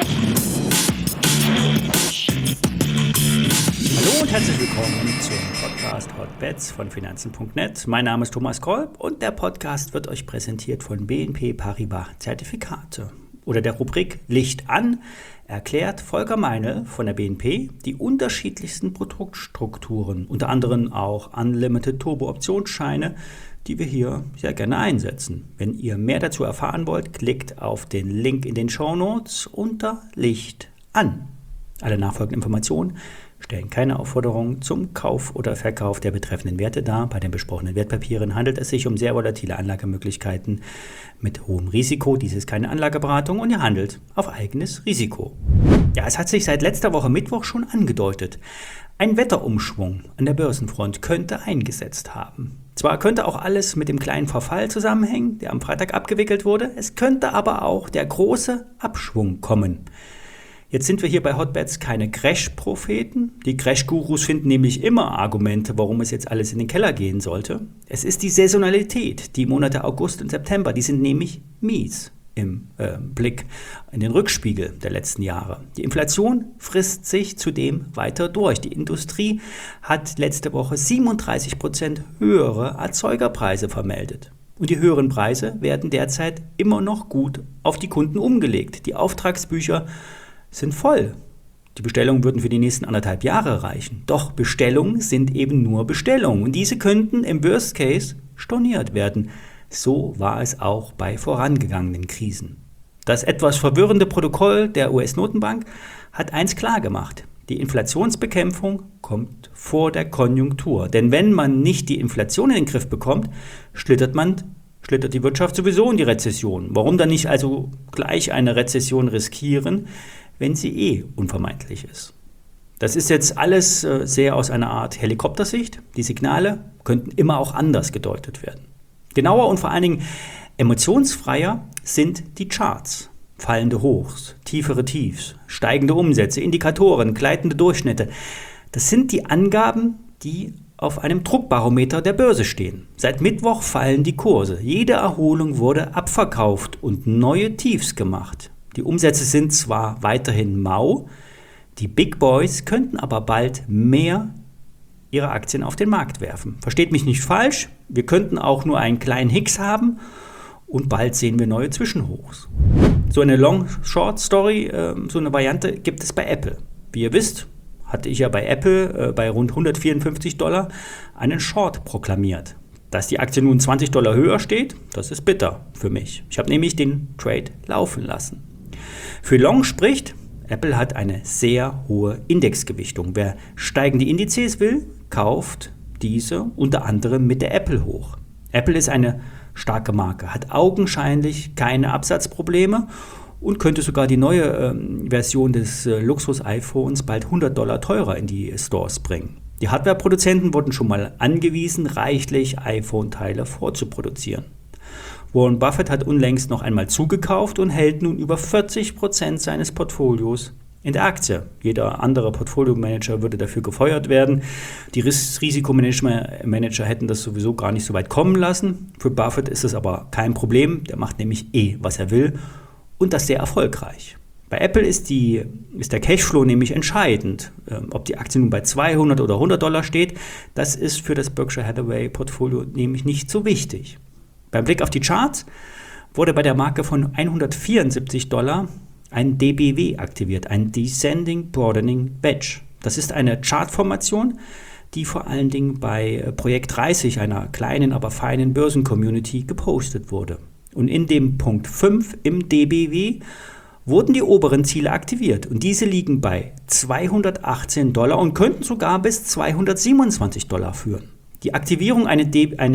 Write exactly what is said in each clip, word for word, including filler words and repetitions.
Hallo und herzlich willkommen zum Podcast Hot Bets von Finanzen punkt net. Mein Name ist Thomas Kolb und der Podcast wird euch präsentiert von B N P Paribas Zertifikate. Oder der Rubrik Licht an erklärt Volker Meinl von der B N P die unterschiedlichsten Produktstrukturen, unter anderem auch Unlimited Turbo Optionsscheine, die wir hier sehr gerne einsetzen. Wenn ihr mehr dazu erfahren wollt, klickt auf den Link in den Shownotes unter Licht an. Alle nachfolgenden Informationen stellen keine Aufforderung zum Kauf oder Verkauf der betreffenden Werte dar. Bei den besprochenen Wertpapieren handelt es sich um sehr volatile Anlagemöglichkeiten mit hohem Risiko. Dies ist keine Anlageberatung und ihr handelt auf eigenes Risiko. Ja, es hat sich seit letzter Woche Mittwoch schon angedeutet. Ein Wetterumschwung an der Börsenfront könnte eingesetzt haben. Zwar könnte auch alles mit dem kleinen Verfall zusammenhängen, der am Freitag abgewickelt wurde, es könnte aber auch der große Abschwung kommen. Jetzt sind wir hier bei Hotbets keine Crash-Propheten. Die Crash-Gurus finden nämlich immer Argumente, warum es jetzt alles in den Keller gehen sollte. Es ist die Saisonalität, die Monate August und September, die sind nämlich mies im äh, Blick in den Rückspiegel der letzten Jahre. Die Inflation frisst sich zudem weiter durch. Die Industrie hat letzte Woche siebenunddreißig Prozent höhere Erzeugerpreise vermeldet. Und die höheren Preise werden derzeit immer noch gut auf die Kunden umgelegt. Die Auftragsbücher sind voll. Die Bestellungen würden für die nächsten anderthalb Jahre reichen. Doch Bestellungen sind eben nur Bestellungen. Und diese könnten im Worst Case storniert werden. So war es auch bei vorangegangenen Krisen. Das etwas verwirrende Protokoll der U S-Notenbank hat eins klar gemacht. Die Inflationsbekämpfung kommt vor der Konjunktur. Denn wenn man nicht die Inflation in den Griff bekommt, schlittert man schlittert die Wirtschaft sowieso in die Rezession. Warum dann nicht also gleich eine Rezession riskieren, wenn sie eh unvermeidlich ist? Das ist jetzt alles äh, sehr aus einer Art Helikoptersicht. Die Signale könnten immer auch anders gedeutet werden. Genauer und vor allen Dingen emotionsfreier sind die Charts. Fallende Hochs, tiefere Tiefs, steigende Umsätze, Indikatoren, gleitende Durchschnitte. Das sind die Angaben, die auf einem Druckbarometer der Börse stehen. Seit Mittwoch fallen die Kurse. Jede Erholung wurde abverkauft und neue Tiefs gemacht. Die Umsätze sind zwar weiterhin mau, die Big Boys könnten aber bald mehr ihre Aktien auf den Markt werfen. Versteht mich nicht falsch, wir könnten auch nur einen kleinen Hicks haben und bald sehen wir neue Zwischenhochs. So eine Long-Short-Story, äh, so eine Variante gibt es bei Apple. Wie ihr wisst, hatte ich ja bei Apple äh, bei rund hundertvierundfünfzig Dollar einen Short proklamiert. Dass die Aktie nun zwanzig Dollar höher steht, das ist bitter für mich. Ich habe nämlich den Trade laufen lassen. Für Long spricht, Apple hat eine sehr hohe Indexgewichtung. Wer steigende Indizes will, kauft diese unter anderem mit der Apple hoch. Apple ist eine starke Marke, hat augenscheinlich keine Absatzprobleme und könnte sogar die neue äh, Version des äh, Luxus-iPhones bald hundert Dollar teurer in die Stores bringen. Die Hardware-Produzenten wurden schon mal angewiesen, reichlich iPhone-Teile vorzuproduzieren. Warren Buffett hat unlängst noch einmal zugekauft und hält nun über vierzig Prozent seines Portfolios in der Aktie. Jeder andere Portfolio-Manager würde dafür gefeuert werden. Die Ris- Risikomanager hätten das sowieso gar nicht so weit kommen lassen. Für Buffett ist es aber kein Problem. Der macht nämlich eh, was er will und das sehr erfolgreich. Bei Apple ist, die, ist der Cashflow nämlich entscheidend. Ähm, ob die Aktie nun bei zweihundert oder hundert Dollar steht, das ist für das Berkshire Hathaway-Portfolio nämlich nicht so wichtig. Beim Blick auf die Charts wurde bei der Marke von hundertvierundsiebzig Dollar ein D B W aktiviert, ein Descending Broadening Wedge. Das ist eine Chartformation, die vor allen Dingen bei Projekt dreißig, einer kleinen, aber feinen Börsencommunity, gepostet wurde. Und in dem Punkt fünf im D B W wurden die oberen Ziele aktiviert. Und diese liegen bei zweihundertachtzehn Dollar und könnten sogar bis zweihundertsiebenundzwanzig Dollar führen. Die Aktivierung eines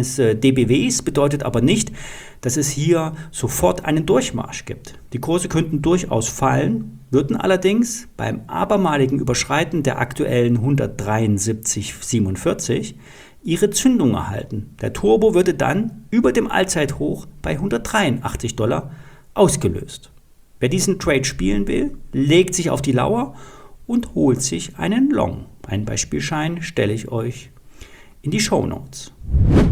D B Ws bedeutet aber nicht, dass es hier sofort einen Durchmarsch gibt. Die Kurse könnten durchaus fallen, würden allerdings beim abermaligen Überschreiten der aktuellen hundertdreiundsiebzig Komma siebenundvierzig ihre Zündung erhalten. Der Turbo würde dann über dem Allzeithoch bei hundertdreiundachtzig Dollar ausgelöst. Wer diesen Trade spielen will, legt sich auf die Lauer und holt sich einen Long. Einen Beispielschein stelle ich euch in die Shownotes.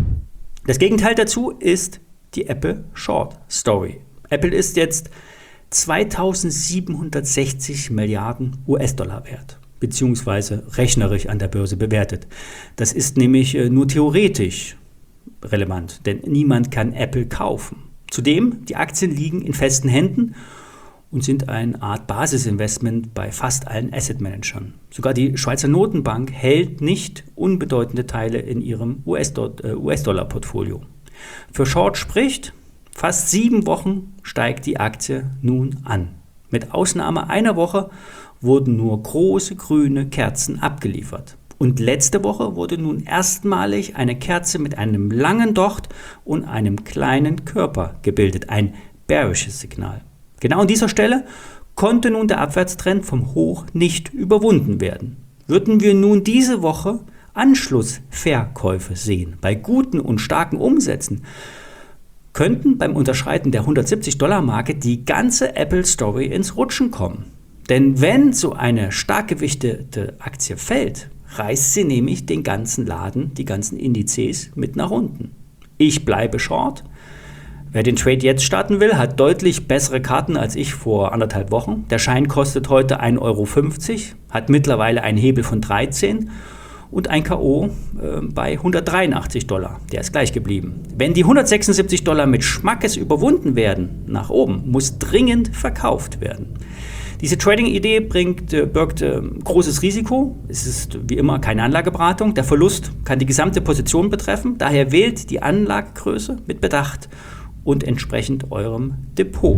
Das Gegenteil dazu ist die Apple Short Story. Apple ist jetzt zweitausendsiebenhundertsechzig Milliarden U S-Dollar wert, beziehungsweise rechnerisch an der Börse bewertet. Das ist nämlich nur theoretisch relevant, denn niemand kann Apple kaufen. Zudem, die Aktien liegen in festen Händen und sind eine Art Basisinvestment bei fast allen Asset-Managern. Sogar die Schweizer Notenbank hält nicht unbedeutende Teile in ihrem U S-Dollar-Portfolio. Für Short spricht, fast sieben Wochen steigt die Aktie nun an. Mit Ausnahme einer Woche wurden nur große grüne Kerzen abgeliefert. Und letzte Woche wurde nun erstmalig eine Kerze mit einem langen Docht und einem kleinen Körper gebildet, ein bearisches Signal. Genau an dieser Stelle konnte nun der Abwärtstrend vom Hoch nicht überwunden werden. Würden wir nun diese Woche Anschlussverkäufe sehen, bei guten und starken Umsätzen, könnten beim Unterschreiten der hundertsiebzig Dollar Marke die ganze Apple-Story ins Rutschen kommen. Denn wenn so eine stark gewichtete Aktie fällt, reißt sie nämlich den ganzen Laden, die ganzen Indizes mit nach unten. Ich bleibe short. Wer den Trade jetzt starten will, hat deutlich bessere Karten als ich vor anderthalb Wochen. Der Schein kostet heute ein Euro fünfzig, hat mittlerweile einen Hebel von dreizehn und ein K O äh, bei hundertdreiundachtzig Dollar. Der ist gleich geblieben. Wenn die hundertsechsundsiebzig Dollar mit Schmackes überwunden werden, nach oben, muss dringend verkauft werden. Diese Trading-Idee bringt, äh, birgt äh, großes Risiko. Es ist wie immer keine Anlageberatung. Der Verlust kann die gesamte Position betreffen. Daher wählt die Anlagegröße mit Bedacht und entsprechend eurem Depot.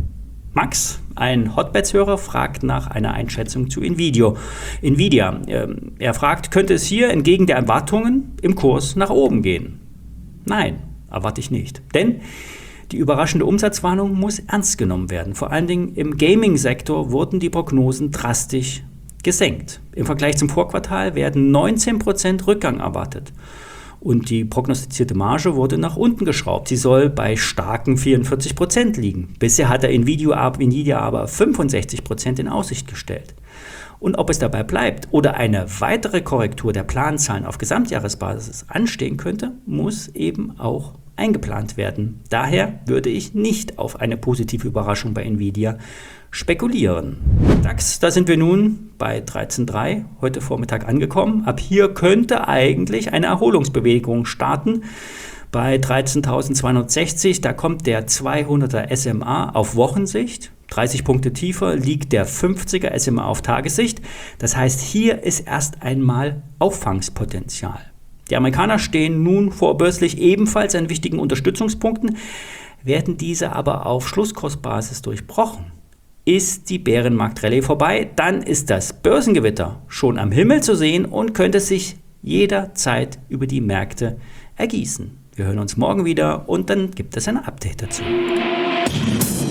Max, ein Hotbets-Hörer, fragt nach einer Einschätzung zu Nvidia. Nvidia. Ähm, er fragt, könnte es hier entgegen der Erwartungen im Kurs nach oben gehen? Nein, erwarte ich nicht. Denn die überraschende Umsatzwarnung muss ernst genommen werden. Vor allen Dingen im Gaming-Sektor wurden die Prognosen drastisch gesenkt. Im Vergleich zum Vorquartal werden neunzehn Prozent Rückgang erwartet. Und die prognostizierte Marge wurde nach unten geschraubt. Sie soll bei starken vierundvierzig Prozent liegen. Bisher hat der Nvidia, Nvidia aber fünfundsechzig Prozent in Aussicht gestellt. Und ob es dabei bleibt oder eine weitere Korrektur der Planzahlen auf Gesamtjahresbasis anstehen könnte, muss eben auch eingeplant werden. Daher würde ich nicht auf eine positive Überraschung bei Nvidia spekulieren. DAX, da sind wir nun bei dreizehn Komma drei, heute Vormittag angekommen. Ab hier könnte eigentlich eine Erholungsbewegung starten. Bei dreizehntausendzweihundertsechzig, da kommt der zweihunderter S M A auf Wochensicht. dreißig Punkte tiefer liegt der fünfziger S M A auf Tagessicht. Das heißt, hier ist erst einmal Auffangspotenzial. Die Amerikaner stehen nun vorbörslich ebenfalls an wichtigen Unterstützungspunkten, werden diese aber auf Schlusskursbasis durchbrochen. Ist die Bärenmarkt-Rallye vorbei, dann ist das Börsengewitter schon am Himmel zu sehen und könnte sich jederzeit über die Märkte ergießen. Wir hören uns morgen wieder und dann gibt es ein Update dazu.